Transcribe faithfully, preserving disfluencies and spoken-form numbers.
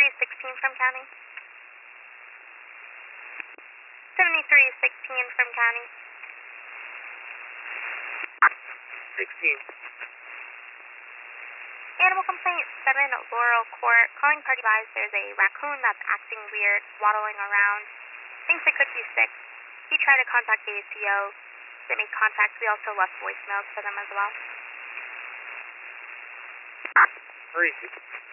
seventy-three sixteen from county. seventy-three sixteen from county. sixteen. Animal complaint seven Laurel Court. Calling party advised there's a raccoon that's acting weird, waddling around. Thinks it could be sick. He tried to contact the A C O. They made contact. We also left voicemails for them as well. Where is he?